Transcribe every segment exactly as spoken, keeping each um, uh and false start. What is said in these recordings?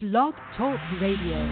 Blog Talk Radio.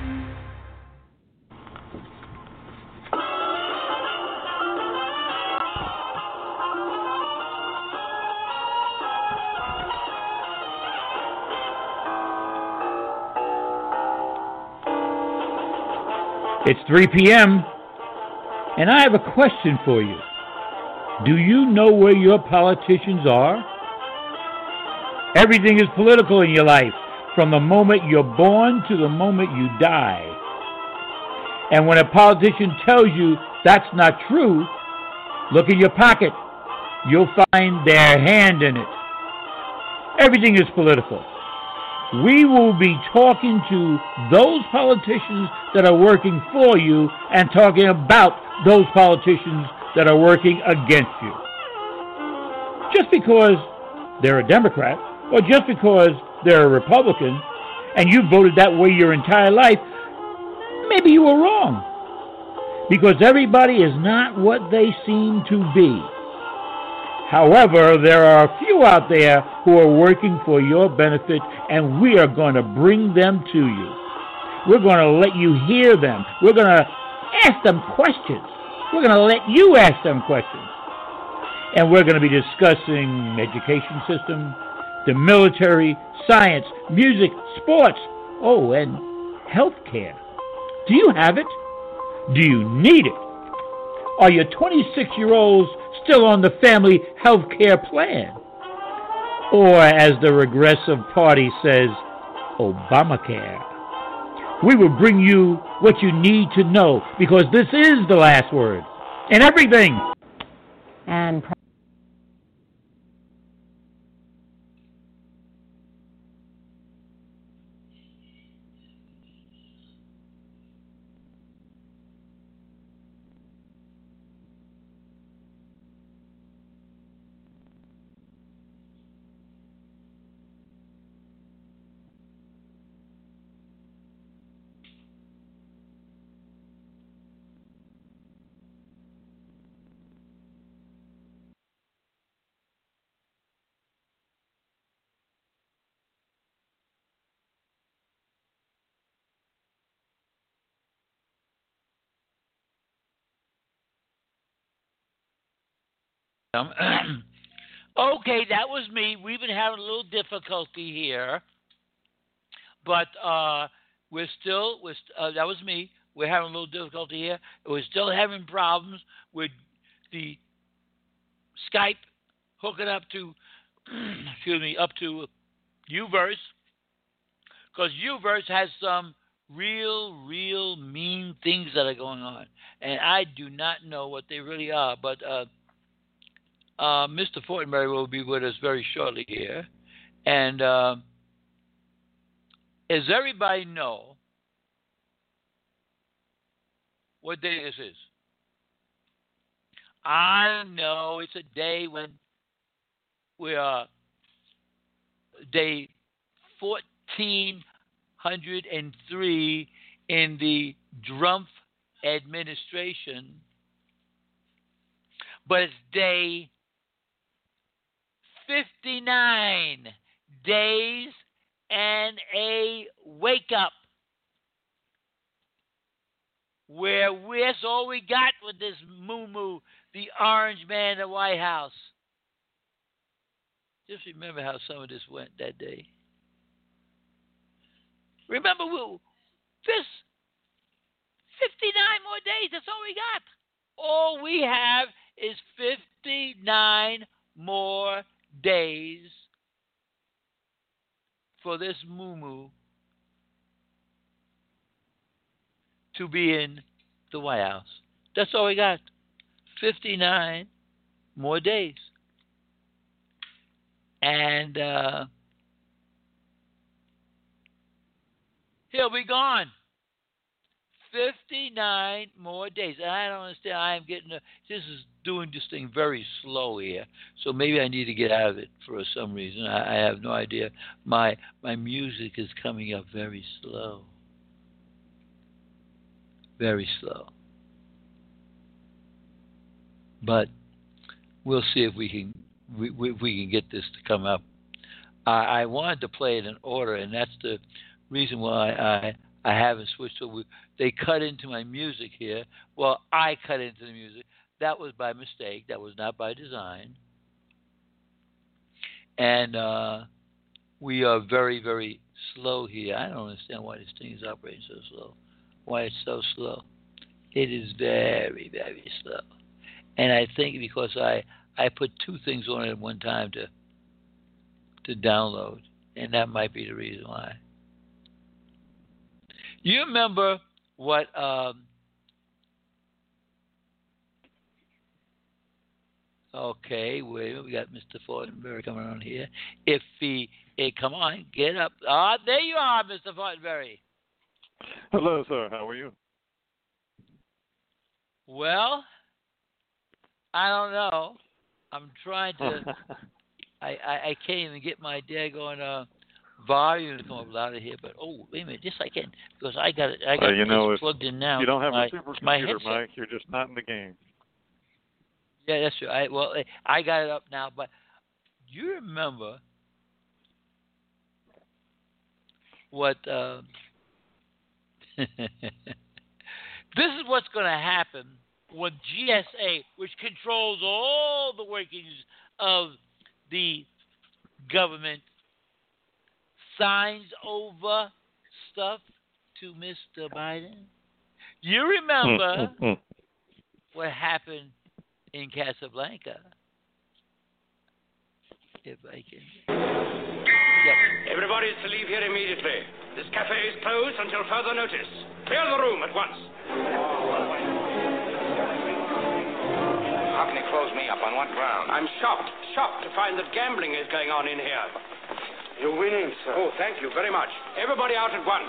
It's three p.m., and I have a question for you. Do you know where your politicians are? Everything is political in your life, from the moment you're born to the moment you die. And when a politician tells you that's not true, look in your pocket. You'll find their hand in it. Everything is political. We will be talking to those politicians that are working for you and talking about those politicians that are working against you. Just because they're a Democrat or just because they're a Republican and you voted that way your entire life, maybe you were wrong. Because everybody is not what they seem to be. However, there are a few out there who are working for your benefit, and we are going to bring them to you. We're going to let you hear them. We're going to ask them questions. We're going to let you ask them questions. And we're going to be discussing education system, the military, science, music, sports, oh, and healthcare. Do you have it? Do you need it? Are your twenty-six-year-olds still on the family health care plan? Or, as the Regressive Party says, Obamacare. We will bring you what you need to know, because this is the last word in everything. And Um, okay, that was me. We've been having a little difficulty here, but uh, we're still. We're st- uh, that was me. We're having a little difficulty here. We're still having problems with the Skype hooking up to, excuse me, up to Uverse, because Uverse has some real, real mean things that are going on, and I do not know what they really are, but. Uh, Uh, Mister Fortenberry will be with us very shortly here. And uh, does everybody know what day this is? I know it's a day when we are day fourteen oh three in the Trump administration, but it's day fifty-nine days and a wake up where we, that's all we got with this moo moo, the orange man in the White House. Just remember how some of this went that day. Remember, we, this fifty-nine more days, that's all we got. All we have is fifty-nine more days for this moo-moo to be in the White House. That's all we got. fifty-nine more days. And uh, he'll be gone. fifty-nine more days. And I don't understand. I am getting a, this is doing this thing very slow here. So maybe I need to get out of it for some reason. I, I have no idea. My my music is coming up very slow. Very slow. But we'll see if we can we, we, we can get this to come up. I, I wanted to play it in order, and that's the reason why I I haven't switched over. They cut into my music here. Well, I cut into the music. That was by mistake. That was not by design. And uh, we are very, very slow here. I don't understand why this thing is operating so slow. Why it's so slow. It is very, very slow. And I think because I, I put two things on it at one time to to download, and that might be the reason why. You remember what um, okay, wait, we got Mister Fortenberry coming on here. If he, hey, come on, get up. Ah, there you are, Mister Fortenberry. Hello, sir. How are you? Well, I don't know. I'm trying to. I, I, I can't even get my daggone uh, volume to come up louder here. But oh, wait a minute, just I can because I got it. I got well, you this know, plugged in now. You don't have my, a supercomputer, my headset. Mike. You're just not in the game. Yeah, that's true. I well, I got it up now. But do you remember what? Uh, this is what's going to happen when G S A, which controls all the workings of the government, signs over stuff to Mister Biden. You remember what happened in Casablanca? If I can. Yep. Everybody is to leave here immediately. This cafe is closed until further notice. Clear the room at once. How can he close me up? On what ground? I'm shocked, shocked to find that gambling is going on in here. You're winning, sir. Oh, thank you very much. Everybody out at once.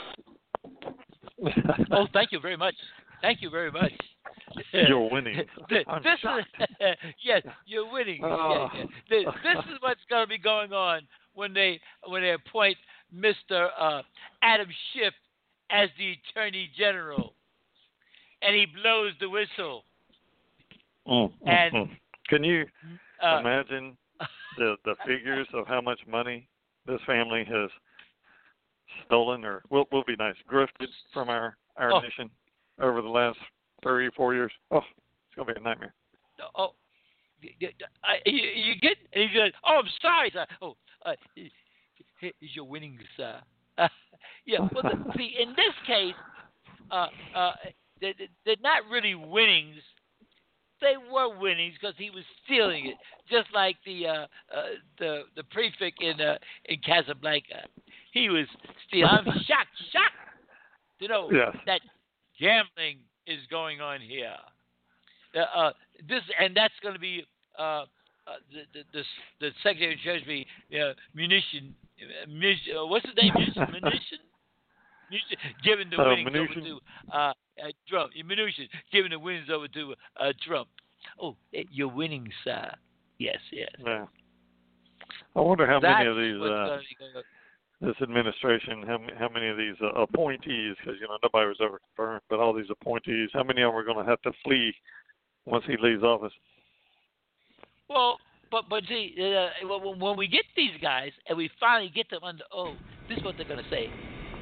Oh, thank you very much. Thank you very much. You're winning. this I'm this shocked. is yes, you're winning. Oh. Yeah, yeah. This, this is what's going to be going on when they when they appoint Mister Uh, Adam Schiff as the Attorney General, and he blows the whistle. Mm, and mm, mm. Can you uh, imagine the the figures of how much money this family has stolen, or will will be nice, grifted from our our oh. nation over the last three, four years? Oh, it's gonna be a nightmare. Oh, you, you, you get and he said, "Oh, I'm sorry, sir. Oh, uh, is your winning, sir?" Uh, yeah. Well, the, see, in this case, uh, uh, they're, they're not really winnings. They were winnings because he was stealing it, just like the uh, uh, the the prefect in uh, in Casablanca. He was stealing. I'm shocked, shocked to know yes. that gambling is going on here. Uh, uh, this and that's going to be uh, uh, the, the the the Secretary of Treasury uh, munition. Uh, munition uh, what's his name? Munition. munition? munition giving the Uh, winnings Mnuchin. over to uh, uh, Trump. Mnuchin giving the winnings over to uh, Trump. Oh, you're winning, sir. Yes, yes. Yeah. I wonder how That's many of these. what's Uh, gonna be going on. this administration, how, how many of these uh, appointees, because, you know, nobody was ever confirmed, but all these appointees, how many of them are going to have to flee once he leaves office? Well, but but see, uh, when when we get these guys and we finally get them under oath, this is what they're going to say.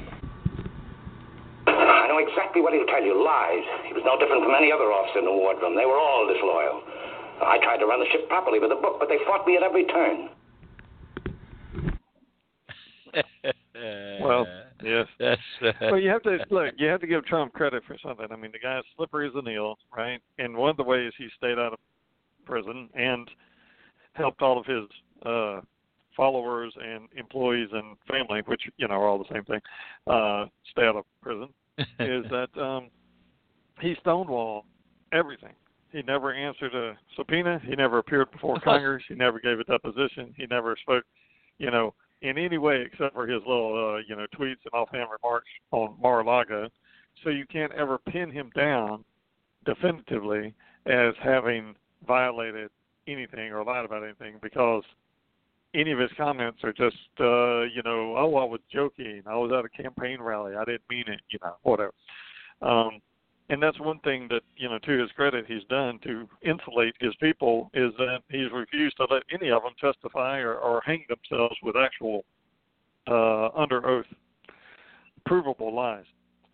I know exactly what he'll tell you. Lies. He was no different from any other officer in the wardroom. They were all disloyal. I tried to run the ship properly with a book, but they fought me at every turn. Well, yes. That's, uh, Well, you have to look. You have to give Trump credit for something. I mean, the guy's slippery as an eel, right? And one of the ways he stayed out of prison and helped all of his uh, followers and employees and family, which you know are all the same thing, uh, stay out of prison, is that um, he stonewalled everything. He never answered a subpoena. He never appeared before Congress. He never gave a deposition. He never spoke, you know, in any way except for his little, uh, you know, tweets and offhand remarks on Mar-a-Lago. So you can't ever pin him down definitively as having violated anything or lied about anything, because any of his comments are just, uh, you know, oh, I was joking. I was at a campaign rally. I didn't mean it, you know, whatever. Um, and that's one thing that, you know, to his credit, he's done to insulate his people, is that he's refused to let any of them testify or, or hang themselves with actual uh, under oath provable lies.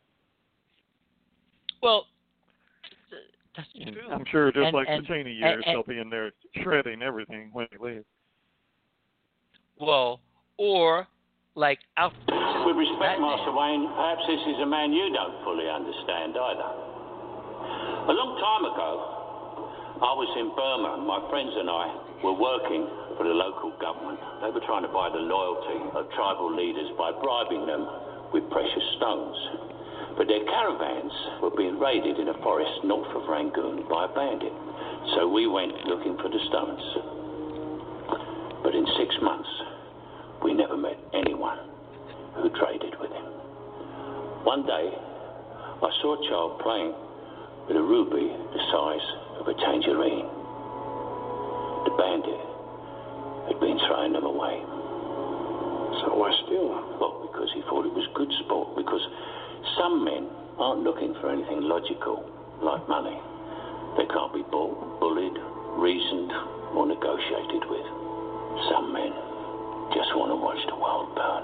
Well, that's And true. I'm sure just and, like and, the Cheney years, and, they'll be in there shredding everything when they leave. Well, or like Alfred. With respect, Batman. Master Wayne, perhaps this is a man you don't fully understand either. A long time ago, I was in Burma and my friends and I were working for the local government. They were trying to buy the loyalty of tribal leaders by bribing them with precious stones. But their caravans were being raided in a forest north of Rangoon by a bandit. So we went looking for the stones. But in six months, we never met anyone who traded with him. One day, I saw a child playing with a ruby the size of a tangerine. The bandit had been throwing them away. So why steal them? Well, because he thought it was good sport. Because some men aren't looking for anything logical, like money. They can't be bought, bullied, reasoned, or negotiated with. Some men just want to watch the world burn.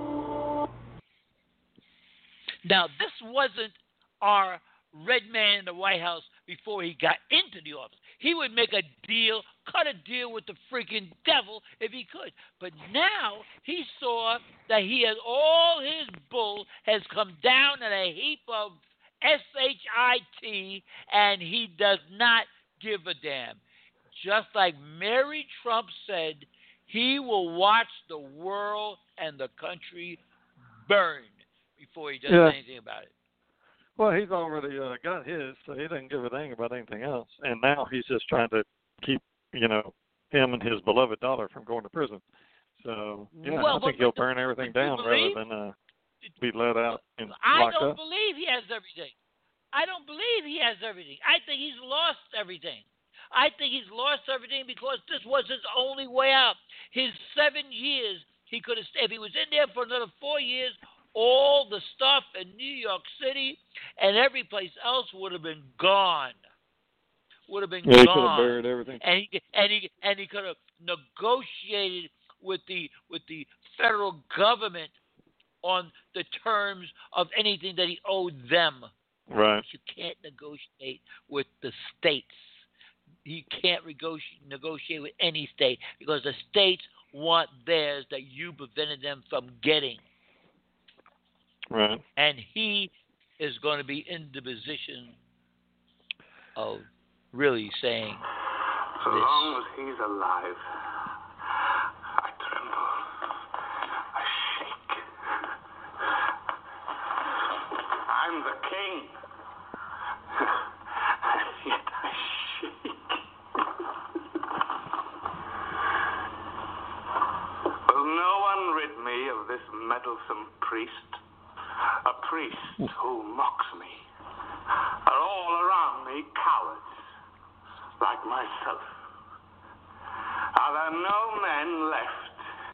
Now, this wasn't our red man in the White House before he got into the office. He would make a deal, cut a deal with the freaking devil if he could. But now he saw that he has all his bull has come down in a heap of S H I T, and he does not give a damn. Just like Mary Trump said, he will watch the world and the country burn before he does Yeah. anything about it. Well, he's already uh, got his, so he doesn't give a dang about anything else. And now he's just trying to keep, you know, him and his beloved daughter from going to prison. So, yeah, Well, I think but- he'll but- burn everything but you down believe- rather than uh, be let out and I locked don't up. believe he has everything. I don't believe he has everything. I think he's lost everything. I think he's lost everything because this was his only way out. His seven years, he could have stayed. If he was in there for another four years, all the stuff in New York City and every place else would have been gone. Would have been Yeah, he gone. could have buried everything. And he and he and he could have negotiated with the with the federal government on the terms of anything that he owed them. Right. You can't negotiate with the states. You can't negotiate negotiate with any state because the states want theirs that you prevented them from getting. Right. And he is going to be in the position of really saying So this. long as he's alive, I tremble. I shake. I'm the king. And yet I shake. Will no one rid me of this meddlesome priest? A priest who mocks me. Are all around me cowards, like myself? Are there no men left?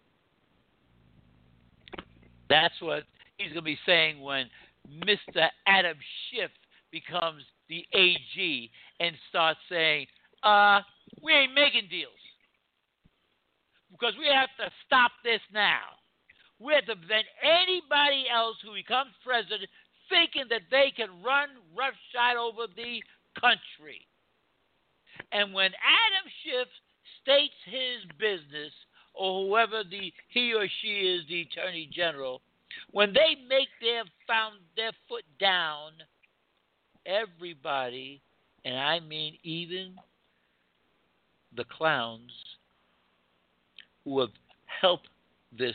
That's what he's going to be saying when Mister Adam Schiff becomes the A G and starts saying, uh, we ain't making deals. Because we have to stop this now. We have to prevent anybody else who becomes president thinking that they can run roughshod over the country. And when Adam Schiff states his business, or whoever the he or she is, the attorney general, when they make their found their foot down, everybody, and I mean even the clowns who have helped this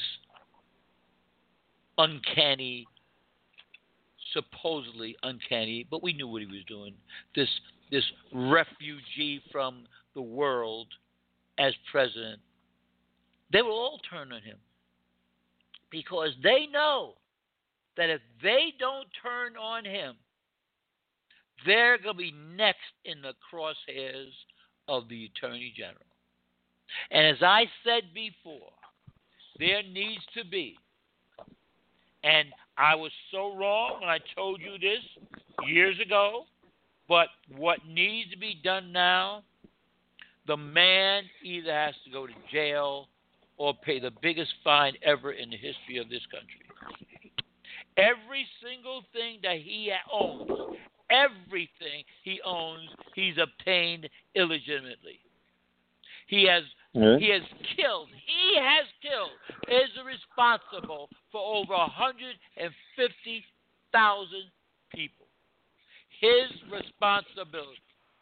uncanny, supposedly uncanny, but we knew what he was doing, this this refugee from the world as president, they will all turn on him because they know that if they don't turn on him, they're going to be next in the crosshairs of the Attorney General. And as I said before, there needs to be, and I was so wrong when I told you this years ago, but what needs to be done now, the man either has to go to jail or pay the biggest fine ever in the history of this country. Every single thing that he owns, everything he owns, he's obtained illegitimately. He has Yeah. he has killed. He has killed. Is responsible for over one hundred fifty thousand people. His responsibility.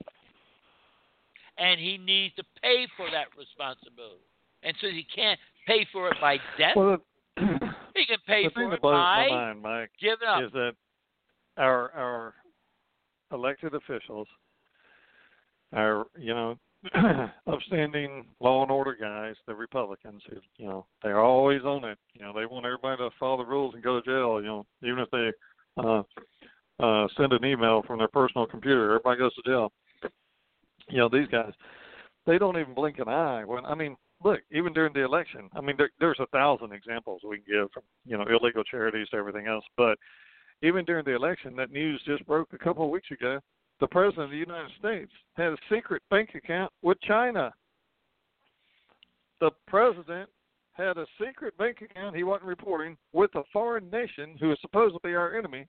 And he needs to pay for that responsibility. And since he can't pay for it by death, Well, he can pay the for thing it that blows by my mind, Mike, giving up. is that our our elected officials, our you know upstanding law and order guys, the Republicans, who you know they're always on it. You know they want everybody to follow the rules and go to jail. You know even if they uh, uh, send an email from their personal computer, everybody goes to jail. You know these guys, they don't even blink an eye. When I mean. Look, even during the election, I mean, there, there's a thousand examples we can give from, you know, illegal charities to everything else. But even during the election, that news just broke a couple of weeks ago. The President of the United States had a secret bank account with China. The President had a secret bank account he wasn't reporting with a foreign nation who is supposed to be our enemy.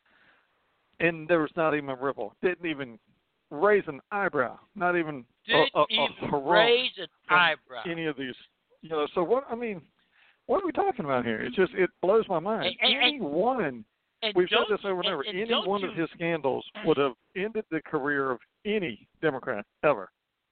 And there was not even a ripple. Didn't even raise an eyebrow. Not even Didn't a, a, a even hurrah raise an from eyebrow. any of these, you know. So what? I mean, what are we talking about here? It's just it blows my mind. And- and- any one, And we've said don't- this over and over. and- and Any don't one you- of his scandals would have ended the career of any Democrat ever.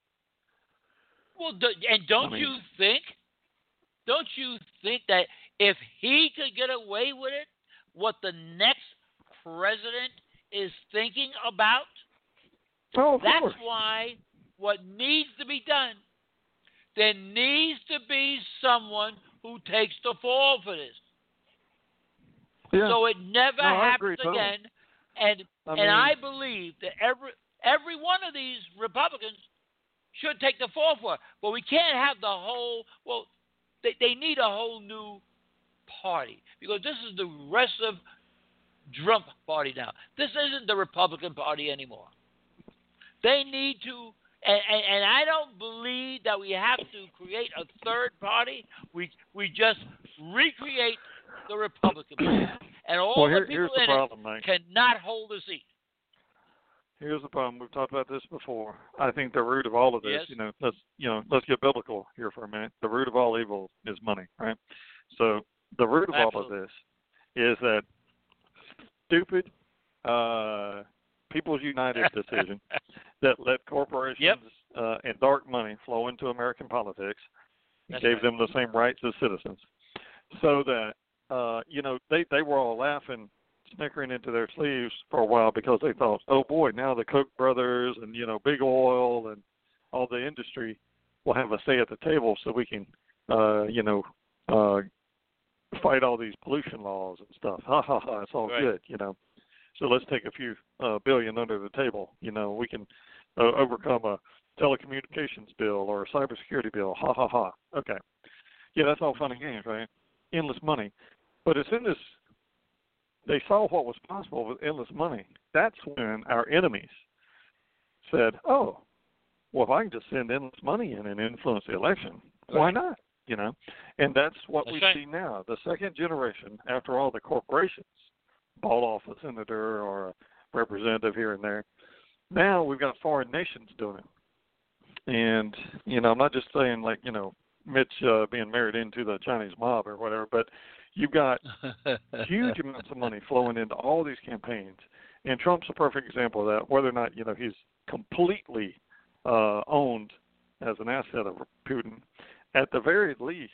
Well, do, and don't I mean- you think? Don't you think that if he could get away with it, what the next president is thinking about? Oh, of That's course. why what needs to be done, there needs to be someone who takes the fall for this. Yeah. So it never No, I happens agree totally. again. And I and mean- I believe that every every one of these Republicans should take the fall for it. But we can't have the whole well they, they need a whole new party. Because this is the progressive Trump party now. This isn't the Republican Party anymore. They need to, and, and, and I don't believe that we have to create a third party. We we just recreate the Republican Party, and all Well, here- the people here's the in problem, it Mike. cannot hold a seat. Here's the problem. We've talked about this before. I think the root of all of this, Yes. you know, let's you know, let's get biblical here for a minute. The root of all evil is money, right? So the root of Absolutely. all of this is that stupid uh, People's United decision that let corporations Yep. uh, and dark money flow into American politics, That's gave right. them the same rights as citizens, so that uh, you know they they were all laughing, snickering into their sleeves for a while because they thought, oh boy, now the Koch brothers and you know Big Oil and all the industry will have a say at the table, so we can uh, you know uh, fight all these pollution laws and stuff. Ha ha ha! It's all Right. good, you know. So let's take a few uh, billion under the table. You know, we can uh, overcome a telecommunications bill or a cybersecurity bill. Ha ha ha. Okay. Yeah, that's all fun and games, right? Endless money. But as soon as they saw what was possible with endless money, that's when our enemies said, oh, well, if I can just send endless money in and influence the election, why Right. not? You know, and that's what That's we right. see now. The second generation, after all the corporations bought off a senator or a representative here and there, now we've got foreign nations doing it. And, you know, I'm not just saying like, you know, Mitch uh, being married into the Chinese mob or whatever, but you've got huge amounts of money flowing into all these campaigns. And Trump's a perfect example of that, whether or not, you know, he's completely uh, owned as an asset of Putin. At the very least,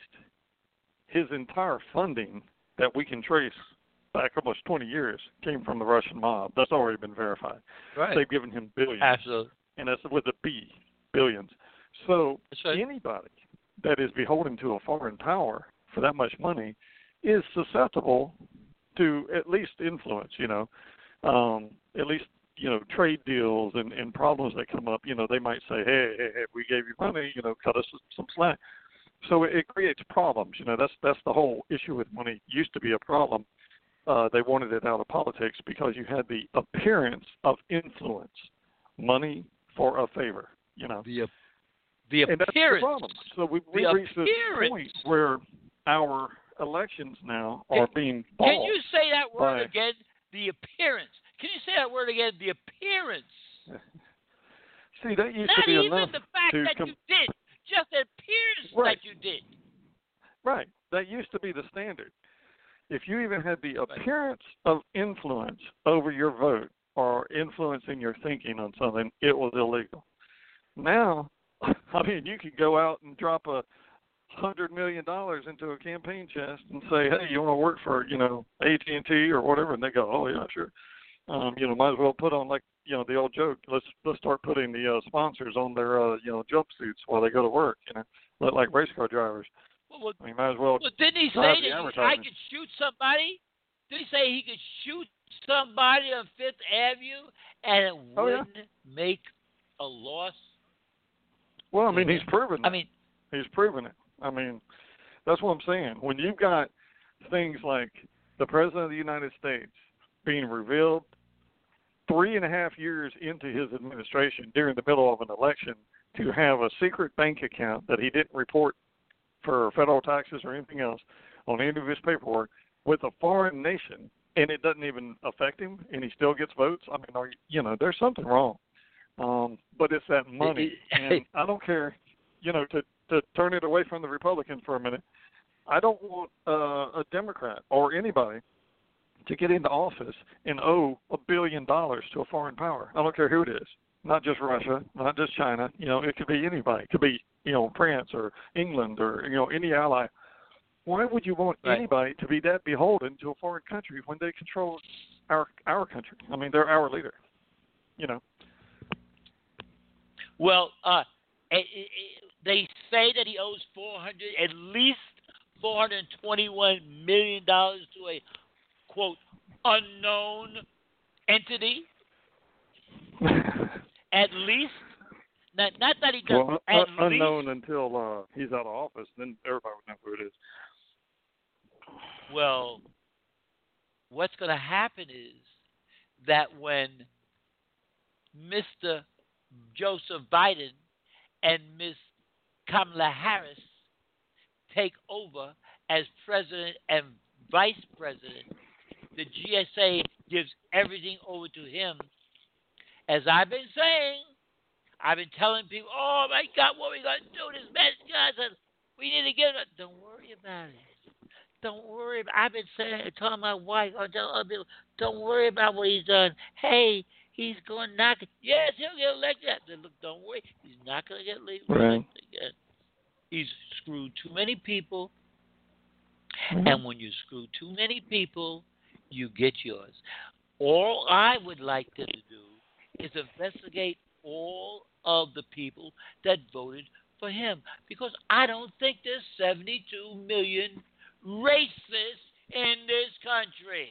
his entire funding that we can trace back almost twenty years came from the Russian mob. That's already been verified. Right. They've given him billions. Absolutely. And that's with a B, billions. So That's right. anybody that is beholden to a foreign power for that much money is susceptible to at least influence, you know, um, at least, you know, trade deals and, and problems that come up. You know, they might say, hey, hey, hey, we gave you money, you know, cut us some slack. So it, it creates problems. You know, that's that's the whole issue with money. It used to be a problem. Uh, they wanted it out of politics because you had the appearance of influence, money for a favor, you know. The, the and that's the appearance. problem. So we, we The reached this appearance. point where our elections now are can, being bought. Can you say that word by, again? The appearance. Can you say that word again? The appearance. See, that used Not to be even enough the fact to that com- you did, just the appearance right. that you did. Right. That used to be the standard. If you even had the appearance of influence over your vote or influencing your thinking on something, it was illegal. Now, I mean, you could go out and drop a hundred million dollars into a campaign chest and say, "Hey, you want to work for, you know, A T and T or whatever?" And they go, "Oh yeah, sure." Um, you know, might as well put on, like, you know, the old joke. Let's let's start putting the uh, sponsors on their uh, you know, jumpsuits while they go to work. You know, let, like race car drivers. Well, well, I mean, might as well. well didn't he say drive that the he, I could shoot somebody? Did he say he could shoot somebody on Fifth Avenue and it Oh, wouldn't yeah. make a loss? Well, I mean, he's proven it. I mean, he's proven it. I mean, that's what I'm saying. When you've got things like the President of the United States being revealed three and a half years into his administration during the middle of an election to have a secret bank account that he didn't report for federal taxes or anything else on any of his paperwork with a foreign nation, and it doesn't even affect him, and he still gets votes. I mean, are, you know, there's something wrong. Um, but it's that money, and I don't care, you know, to, to turn it away from the Republicans for a minute. I don't want uh, a Democrat or anybody to get into office and owe a billion dollars to a foreign power. I don't care who it is, not just Russia, not just China. You know, it could be anybody. It could be, you know, France or England or, you know, any ally. Why would you want right. anybody to be that beholden to a foreign country when they control our our country? I mean, they're our leader, you know. Well, uh, it, it, they say that he owes four hundred, at least four hundred twenty-one million dollars to a quote unknown entity. At least, not not that he does. Well, at uh, unknown least, until uh, he's out of office, then everybody would know who it is. Well, what's going to happen is that when Mister Joseph Biden and Miss Kamala Harris take over as president and vice president, the G S A gives everything over to him. As I've been saying, I've been telling people, "Oh my God, what are we gonna do? This man, God, we need to get it." Don't worry about it. Don't worry. About, I've been saying, telling my wife, or telling other people, don't worry about what he's done. Hey, he's going to knock it. Yes, he'll get elected. Then look, don't worry. He's not going to get elected right. again. He's screwed too many people. Mm-hmm. And when you screw too many people, you get yours. All I would like them to do is investigate all of the people that voted for him. Because I don't think there's seventy-two million racists in this country.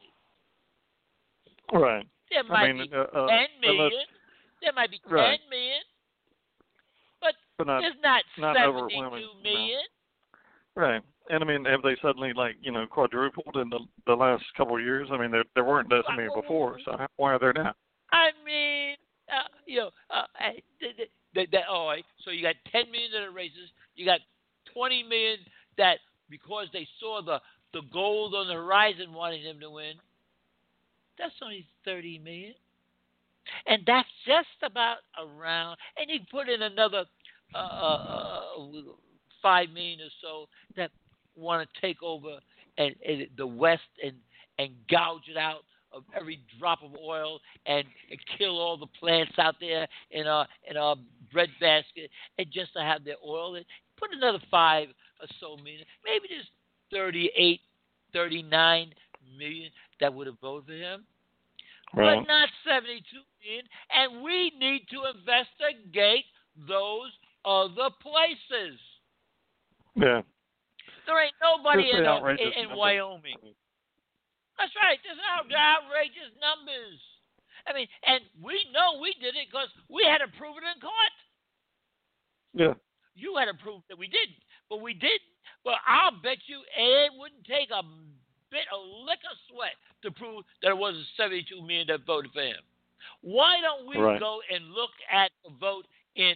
Right. There might I mean, be uh, uh, ten million. unless, There might be right. ten million. But, but not, there's not, not seventy-two million. No. Right. And I mean, have they suddenly, like, you know, quadrupled in the the last couple of years? I mean, there there weren't that many before, so why are there now? I mean, uh, you know, uh, that, that, that, oh, so you got ten million that are racist. You got twenty million that, because they saw the, the gold on the horizon, wanted him to win. That's only thirty million. And that's just about around. And you put in another uh, uh, five million or so that want to take over and, and the West and, and gouge it out of every drop of oil and, and kill all the plants out there in our, in our bread basket, and just to have their oil. And put another five or so million. Maybe there's thirty-eight, thirty-nine million that would have voted for him. Right. But not seventy-two million. And we need to investigate those other places. Yeah. There ain't nobody Just in, the uh, outrageous in, in numbers. Wyoming. That's right. There's out, outrageous numbers. I mean, and we know we did it because we had to prove it in court. Yeah. You had to prove that we didn't, but we didn't. But I'll bet you it wouldn't take a bit of lick of sweat to prove that it wasn't seventy-two million that voted for him. Why don't we right. go and look at the vote in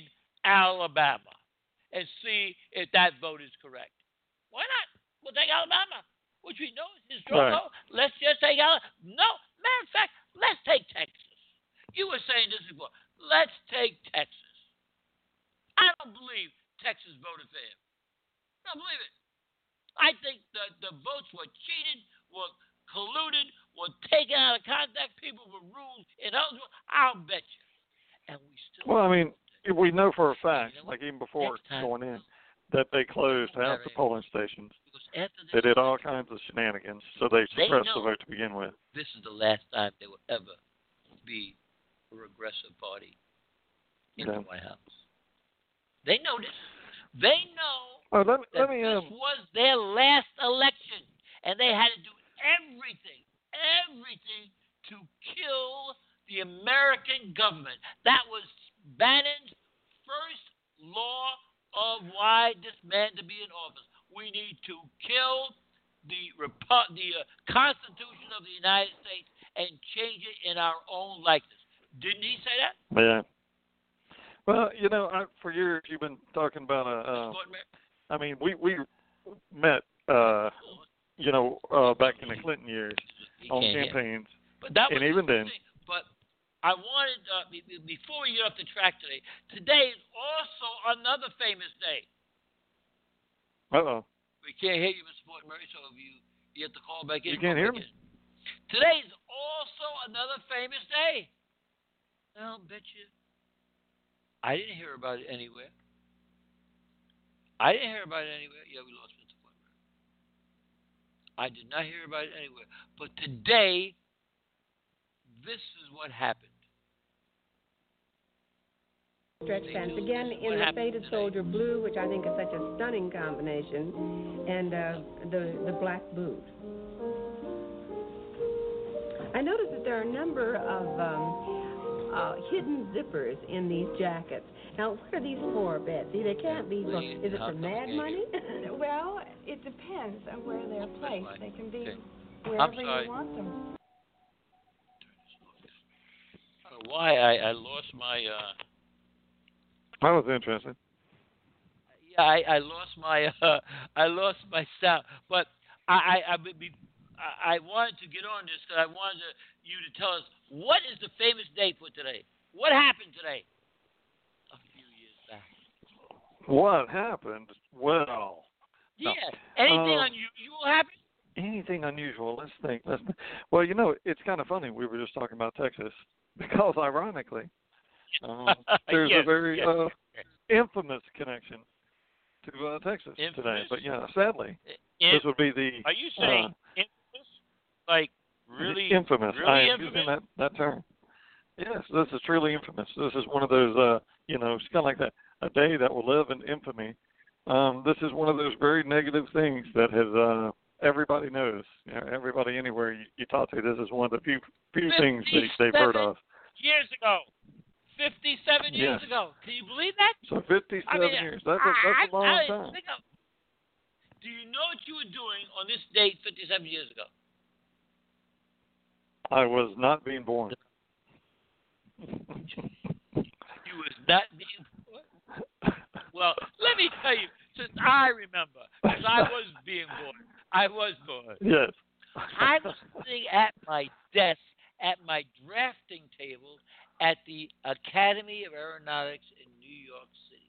Alabama and see if that vote is correct? Why not? We'll take Alabama. which we know is his stronghold. Right. Let's just take out. No, matter of fact, let's take Texas. You were saying this before. Let's take Texas. I don't believe Texas voted for him. I don't believe it. I think the, the votes were cheated, were colluded, were taken out of context. People were ruled ineligible. I'll bet you. And we still. Well, I mean, we know for a fact, like even before going in, that they closed half the polling stations. They did all kinds of shenanigans, so they suppressed the vote to begin with. This is the last time there will ever be a regressive party in yeah. the White House. They know this. They know oh, let me, that let me, this um, was their last election, and they had to do everything, everything to kill the American government. That was Bannon's first law of why this man to be in office. We need to kill the Repu- the uh, Constitution of the United States and change it in our own likeness. Didn't he say that? Yeah. Well, you know, I, for years you've been talking about a. Uh, I mean, we we met, uh, you know, uh, back in the Clinton years on campaigns, but that was and even then. Thing. But I wanted uh, before we get off the track today. Today is also another famous day. Uh oh. We can't hear you, Mister Fort Murray, so if you, you have to call back in. You can't hear me? Today is also another famous day. I'll bet you. I didn't hear about it anywhere. I didn't hear about it anywhere. Yeah, we lost Mister Fort Murray. I did not hear about it anywhere. But today, this is what happened. Stretch fans again in the faded soldier blue, which I think is such a stunning combination, and uh, the the black boot. I noticed that there are a number of um, uh, hidden zippers in these jackets. Now, what are these for, Betsy? They can't be. For, is it for mad money? Well, it depends on where they're placed. They can be wherever you want them. I don't know why I, I lost my. Uh, That was interesting. Yeah, I, I lost my uh, I lost my sound, but I I, I, be, I wanted to get on this because I wanted to, you to tell us what is the famous date for today. What happened today? A few years back. What happened? Well. Yeah. No. Anything uh, unusual happened? Anything unusual? Let's think. Let's. Think. Well, you know, it's kind of funny. We were just talking about Texas because, ironically. Um, there's yes, a very yes. uh, infamous connection to uh, Texas infamous? today, but yeah, sadly, In, this would be the. Are you saying uh, infamous? Like really infamous? Really I am infamous? using that, that term. Yes, this is truly infamous. This is one of those, uh, you know, it's kind of like that a day that will live in infamy. Um, this is one of those very negative things that has uh, everybody knows. You know, everybody anywhere you, you talk to, this is one of the few few things they, they've heard of. Years ago. fifty-seven years yes. ago. Can you believe that? So fifty-seven I mean, years. That's a, that's a long I, I, time. Think of, do you know what you were doing on this date fifty-seven years ago? I was not being born. You was not being born? Well, let me tell you, since I remember, because I was being born. I was born. Yes. I was sitting at my desk, at my drafting table, at the Academy of Aeronautics in New York City.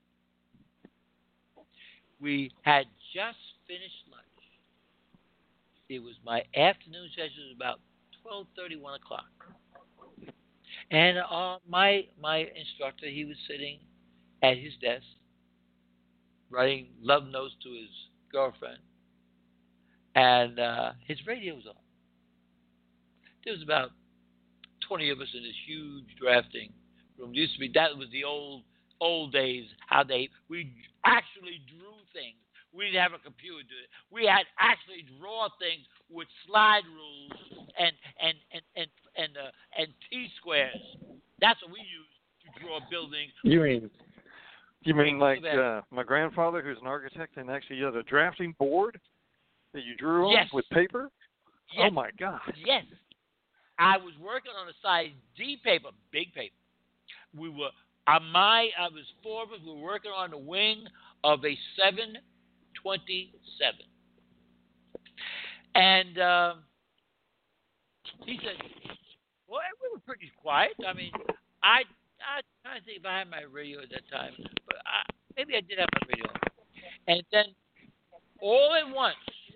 We had just finished lunch. It was my afternoon session. It was about twelve thirty, one o'clock. And uh, my my instructor, he was sitting at his desk, writing love notes to his girlfriend, and uh, his radio was on. There was about twenty of us in this huge drafting room. It used to be, that was the old old days, how they, we actually drew things. We didn't have a computer do it. We had actually draw things with slide rules and and and and and, uh, and T squares. That's what we used to draw buildings. You mean you mean like uh, my grandfather, who's an architect, and actually had a drafting board that you drew on yes. with paper? Yes. Oh my God! Yes. I was working on a size D paper, big paper. We were on my. I was four of us. We were working on the wing of a seven twenty-seven, And uh, he said, well, we were pretty quiet. I mean, I, I trying to think if I had my radio at that time. But I, maybe I did have my radio. And then all at once,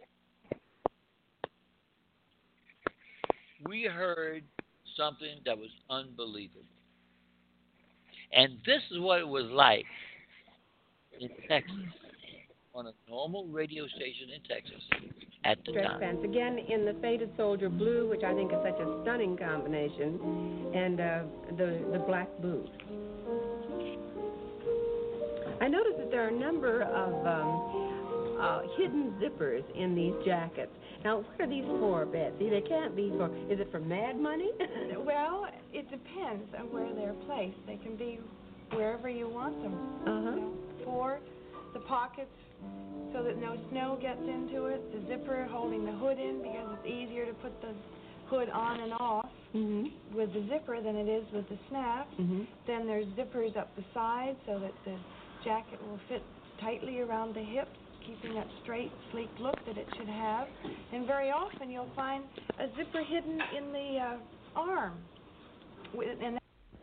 we heard something that was unbelievable. And this is what it was like in Texas, on a normal radio station in Texas at the Dress time. pants. Again, in the Faded Soldier blue, which I think is such a stunning combination, and uh, the, the black boots. I noticed that there are a number of um, uh, hidden zippers in these jackets. Now, what are these for, Betsy? They can't be for, is it for mad money? Well, it depends on where they're placed. They can be wherever you want them. Uh-huh. You know, for the pockets so that no snow gets into it, the zipper holding the hood in because it's easier to put the hood on and off Mm-hmm. with the zipper than it is with the snap. Mm-hmm. Then there's zippers up the side so that the jacket will fit tightly around the hips, keeping that straight, sleek look that it should have. And very often you'll find a zipper hidden in the uh, arm. And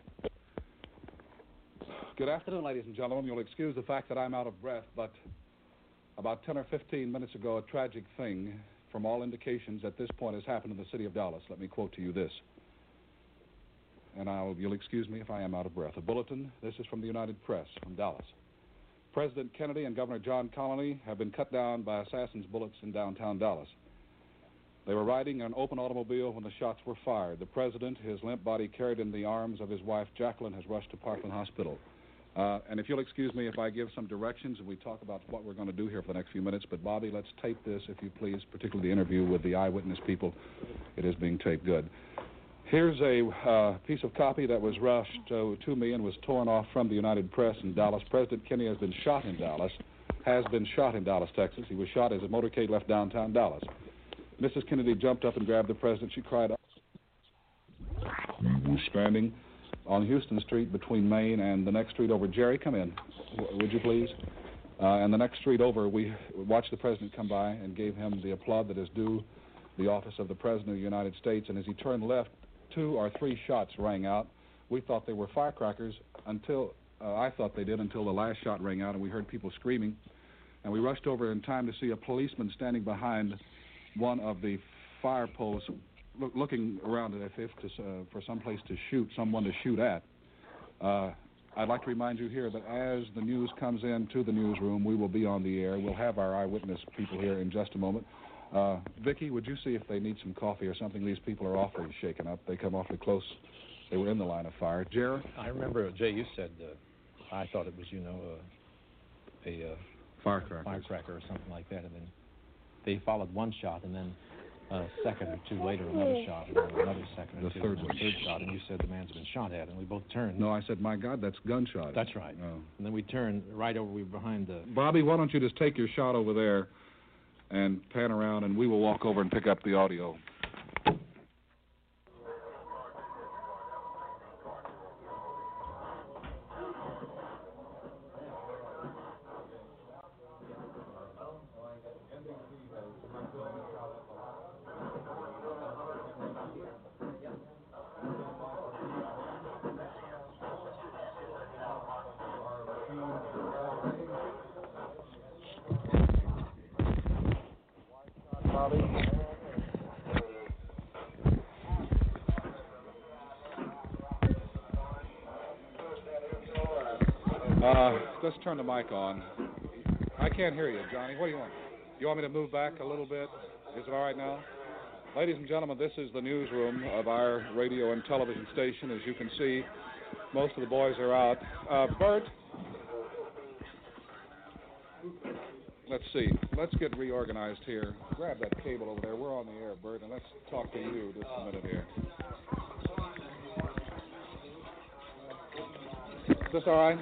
Good afternoon, ladies and gentlemen. You'll excuse the fact that I'm out of breath, but about ten or fifteen minutes ago, a tragic thing, from all indications at this point, has happened in the city of Dallas. Let me quote to you this. And I'll, you'll excuse me if I am out of breath. A bulletin. This is from the United Press, from Dallas. President Kennedy and Governor John Connally have been cut down by assassins' bullets in downtown Dallas. They were riding in an open automobile when the shots were fired. The president, his limp body carried in the arms of his wife, Jacqueline, has rushed to Parkland Hospital. Uh, and if you'll excuse me if I give some directions and we talk about what we're going to do here for the next few minutes, but Bobby, let's tape this, if you please, particularly the interview with the eyewitness people. It is being taped good. Here's a uh, piece of copy that was rushed uh, to me and was torn off from the United Press in Dallas. President Kennedy has been shot in Dallas, has been shot in Dallas, Texas. He was shot as a motorcade left downtown Dallas. Missus Kennedy jumped up and grabbed the president. She cried out. Standing on Houston Street between Main and the next street over. Jerry, come in, w- would you please? Uh, and the next street over, we watched the president come by and gave him the applaud that is due the office of the President of the United States. And as he turned left, two or three shots rang out. We thought they were firecrackers until, uh, I thought they did until the last shot rang out, and we heard people screaming. And we rushed over in time to see a policeman standing behind one of the fire posts, look, looking around as if to, uh, for some place to shoot, someone to shoot at. Uh, I'd like to remind you here that as the news comes in to the newsroom, we will be on the air. We'll have our eyewitness people here in just a moment. Uh, Vicki, would you see if they need some coffee or something? These people are awfully shaken up. They come awfully close. They were in the line of fire. Jared? I remember, Jay, you said, uh, I thought it was, you know, uh, a uh, firecracker. firecracker or something like that, and then they followed one shot, and then a second or two later, another shot, and then another second or The two, third and one. a third shot, and you said the man's been shot at, and we both turned. No, I said, my God, that's gunshot. That's right. Oh. And then we turned right over, we were behind the... Bobby, why don't you just take your shot over there and pan around, and we will walk over and pick up the audio. Uh, let's turn the mic on. I can't hear you, Johnny. What do you want? You want me to move back a little bit? Is it all right now? Ladies and gentlemen, this is the newsroom of our radio and television station. As you can see, most of the boys are out. Uh, Bert, let's see. Let's get reorganized here. Grab that cable over there. We're on the air, Bert, and let's talk to you just a minute here. Is this all right?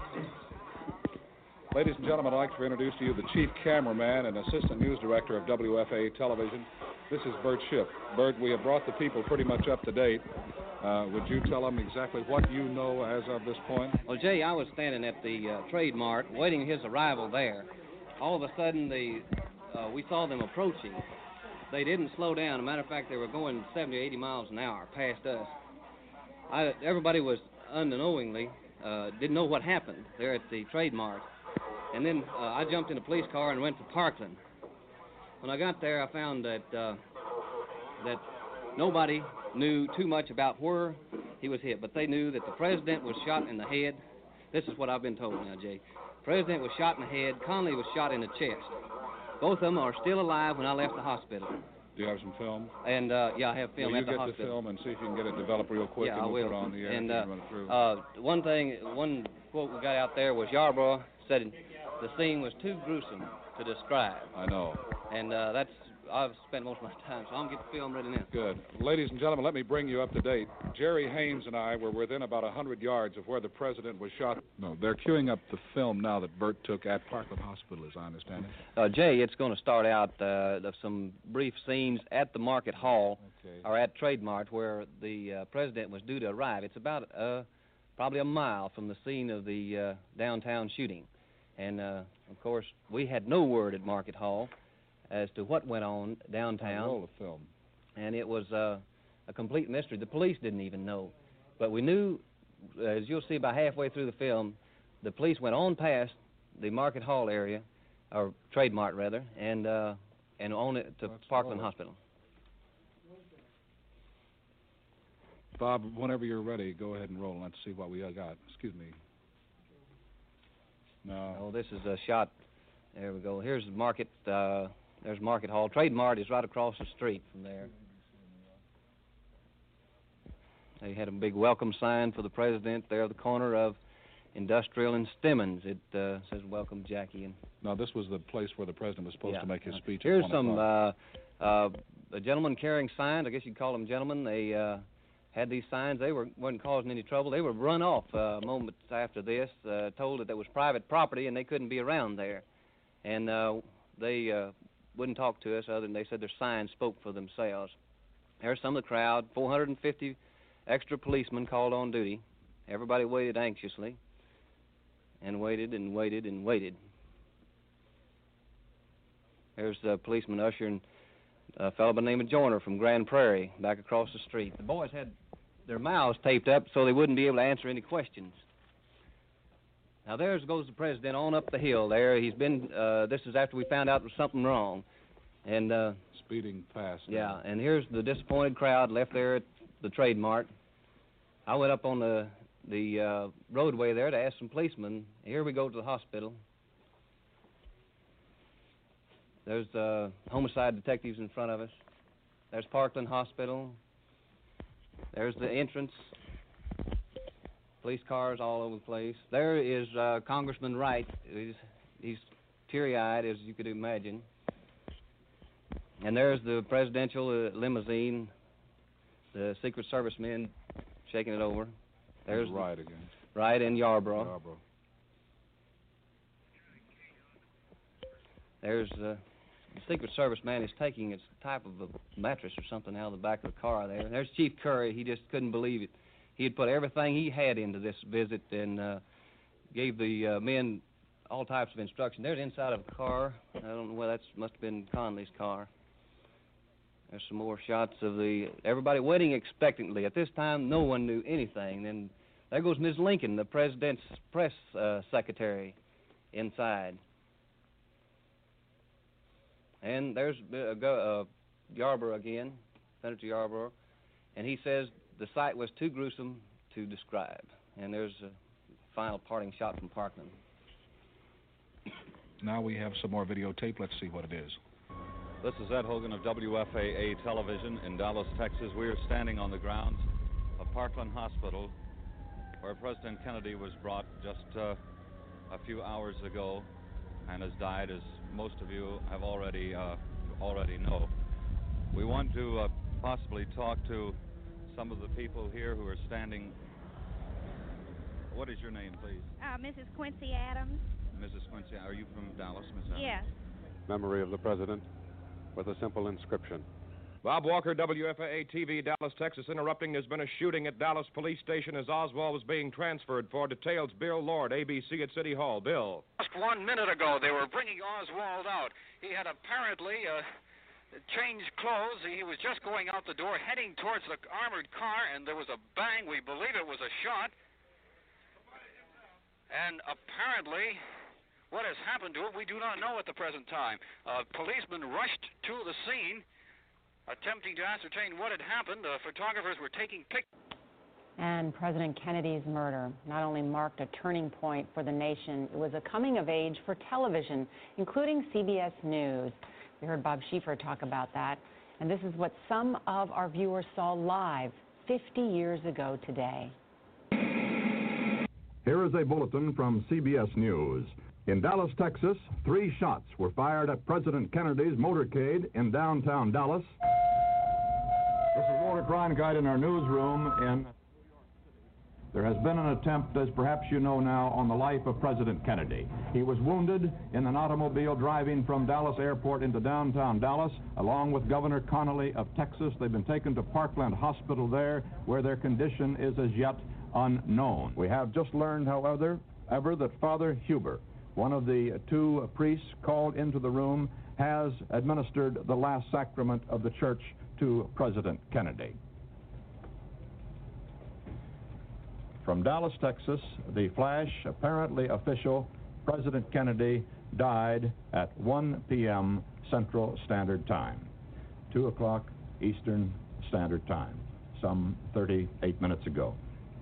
Ladies and gentlemen, I'd like to introduce to you the chief cameraman and assistant news director of W F A Television. This is Bert Shipp. Bert, we have brought the people pretty much up to date. Uh, would you tell them exactly what you know as of this point? Well, Jay, I was standing at the uh, Trade Mart waiting his arrival there. All of a sudden, the uh, we saw them approaching, they didn't slow down. As a matter of fact, they were going seventy, eighty miles an hour past us. I, everybody was unknowingly, uh, didn't know what happened there at the Trade Mart. And then uh, I jumped in a police car and went to Parkland. When I got there, I found that uh, that nobody knew too much about where he was hit, but they knew that the president was shot in the head. This is what I've been told now, Jay. The president was shot in the head. Connally was shot in the chest. Both of them are still alive when I left the hospital. Do you have some film? And, uh, yeah, I have film Will at the you get hospital. the film and see if you can get it developed real quick, yeah, and I we'll will. put it on the air and, and uh, run it through. Uh, one thing, one quote we got out there was Yarborough said the scene was too gruesome to describe. I know. And uh, that's, I've spent most of my time, so I'm going to get the film ready now. Good. Ladies and gentlemen, let me bring you up to date. Jerry Haynes and I were within about one hundred yards of where the president was shot. No, they're queuing up the film now that Bert took at Parkland Hospital, as I understand it. Uh, Jay, it's going to start out uh, of some brief scenes at the Market Hall, okay. or at Trade Mart, where the uh, president was due to arrive. It's about uh, probably a mile from the scene of the uh, downtown shooting. And, uh, of course, we had no word at Market Hall as to what went on downtown. Roll the film. And it was uh, a complete mystery. The police didn't even know. But we knew, as you'll see about halfway through the film, the police went on past the Market Hall area, or Trade Mart, rather, and uh, and on it to Let's Parkland roll it. Hospital. Bob, whenever you're ready, go ahead and roll. Let's see what we uh, got. Excuse me. No. Oh, this is a shot. There we go. Here's the Market... Uh, There's Market Hall. Trade Mart is right across the street from there. They had a big welcome sign for the president there at the corner of Industrial and Stemmons. It uh, says, "Welcome, Jackie." And no, this was the place where the president was supposed yeah. to make his speech. Here's at some o'clock. uh, uh, a gentleman carrying signs. I guess you'd call them gentlemen. They uh, had these signs. They were, weren't causing any trouble. They were run off uh, moments after this, uh, told that there was private property and they couldn't be around there. And uh, they... Uh, wouldn't talk to us other than they said their signs spoke for themselves. There's some of the crowd, four hundred fifty extra policemen called on duty. Everybody waited anxiously and waited and waited and waited. There's a policeman ushering a fellow by the name of Joyner from Grand Prairie back across the street. The boys had their mouths taped up so they wouldn't be able to answer any questions. Now, there goes the president on up the hill there. He's been, uh, this is after we found out there was something wrong. And, uh... Speeding fast. Yeah, now. and here's the disappointed crowd left there at the Trade Mart. I went up on the, the uh, roadway there to ask some policemen. Here we go to the hospital. There's uh, homicide detectives in front of us. There's Parkland Hospital. There's the entrance. Police cars all over the place. There is uh, Congressman Wright. He's, he's teary-eyed, as you could imagine. And there's the presidential uh, limousine, the Secret Service men shaking it over. There's Wright again. Wright and Yarborough. Yarborough. There's uh, the Secret Service man is taking a type of a mattress or something out of the back of the car there. There's Chief Curry. He just couldn't believe it. He had put everything he had into this visit and uh, gave the uh, men all types of instruction. There's inside of a car. I don't know whether that must have been Conley's car. There's some more shots of the everybody waiting expectantly. At this time, no one knew anything. Then there goes Miz Lincoln, the president's press uh, secretary, inside. And there's uh, uh, Yarborough again, Senator Yarborough, and he says the sight was too gruesome to describe. And there's a final parting shot from Parkland. Now we have some more videotape. Let's see what it is. This is Ed Hogan of W F A A Television in Dallas, Texas. We are standing on the grounds of Parkland Hospital, where President Kennedy was brought just uh, a few hours ago and has died, as most of you have already uh, already know. We want to uh, possibly talk to some of the people here who are standing. What is your name, please? Uh, Missus Quincy Adams. Missus Quincy, are you from Dallas, Miss Adams? Yes. Memory of the president with a simple inscription. Bob Walker, W F A A T V, Dallas, Texas. Interrupting. There's been a shooting at Dallas Police Station as Oswald was being transferred. For details, Bill Lord, A B C at City Hall. Bill. Just one minute ago, they were bringing Oswald out. He had apparently uh, changed clothes. He was just going out the door, heading towards the armored car, and there was a bang. We believe it was a shot. And apparently, what has happened to it, we do not know at the present time. Uh, policemen rushed to the scene, attempting to ascertain what had happened. Uh, photographers were taking pictures. And President Kennedy's murder not only marked a turning point for the nation, it was a coming of age for television, including C B S News. We heard Bob Schieffer talk about that. And this is what some of our viewers saw live fifty years ago today. Here is a bulletin from C B S News. In Dallas, Texas, three shots were fired at President Kennedy's motorcade in downtown Dallas. This is Walter Cronkite in our newsroom in... There has been an attempt, as perhaps you know now, on the life of President Kennedy. He was wounded in an automobile driving from Dallas Airport into downtown Dallas, along with Governor Connolly of Texas. They've been taken to Parkland Hospital there, where their condition is as yet unknown. We have just learned, however, ever that Father Huber, one of the two priests called into the room, has administered the last sacrament of the church to President Kennedy. From Dallas, Texas, the flash, apparently official, President Kennedy died at one p m Central Standard Time, two o'clock Eastern Standard Time, some thirty-eight minutes ago.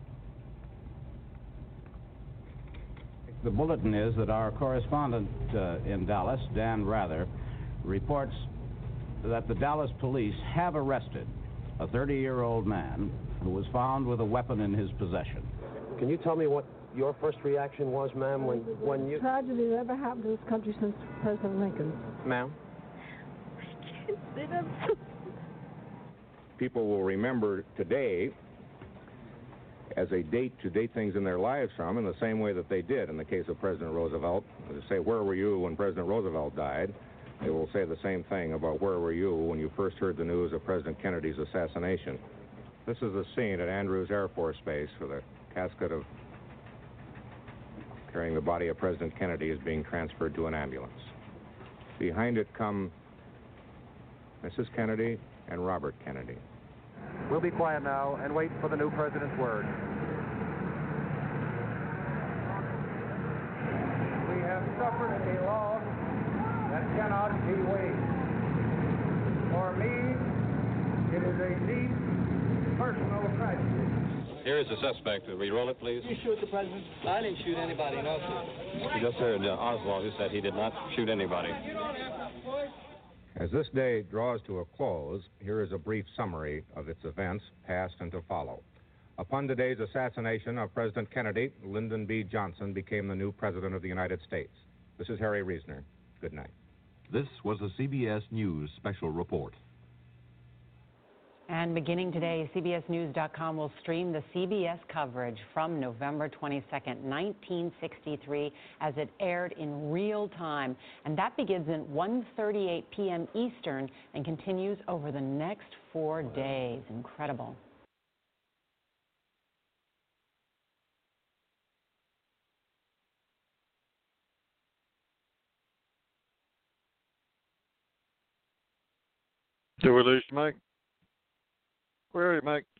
The bulletin is that our correspondent uh, in Dallas, Dan Rather, reports that the Dallas police have arrested a thirty-year-old man who was found with a weapon in his possession. Can you tell me what your first reaction was, ma'am, when, when you... tragedy that ever happened to this country since President Lincoln. Ma'am? I can't say that. People will remember today as a date to date things in their lives from, in the same way that they did in the case of President Roosevelt. To say, where were you when President Roosevelt died? They will say the same thing about where were you when you first heard the news of President Kennedy's assassination. This is the scene at Andrews Air Force Base for the casket of carrying the body of President Kennedy is being transferred to an ambulance. Behind it come Missus Kennedy and Robert Kennedy. We'll be quiet now and wait for the new president's word. We have suffered a loss that cannot be weighed. For me, it is a deep personal tragedy. Here is the suspect. Will you roll it, please? Did you shoot the president? I didn't shoot anybody, no, sir. You just heard uh, Oswald, who said he did not shoot anybody. As this day draws to a close, here is a brief summary of its events, past and to follow. Upon today's assassination of President Kennedy, Lyndon B. Johnson became the new President of the United States. This is Harry Reasoner. Good night. This was a C B S News special report. And beginning today, C B S News dot com will stream the C B S coverage from November twenty-second, nineteen sixty-three, as it aired in real time. And that begins at one thirty-eight p m Eastern and continues over the next four days. Incredible. Did we lose Mike? Where are you, Mike?